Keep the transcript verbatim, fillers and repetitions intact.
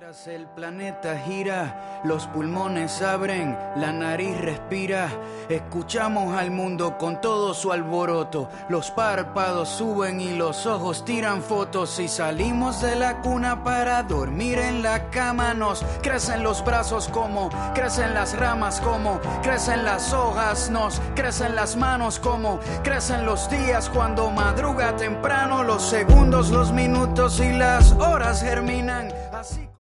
Mientras el planeta gira, los pulmones abren, la nariz respira. Escuchamos al mundo con todo su alboroto. Los párpados suben y los ojos tiran fotos. Y salimos de la cuna para dormir en la cama. Nos crecen los brazos como crecen las ramas, como crecen las hojas. Nos crecen las manos como crecen los días cuando madruga temprano. Los segundos, los minutos y las horas germinan. Así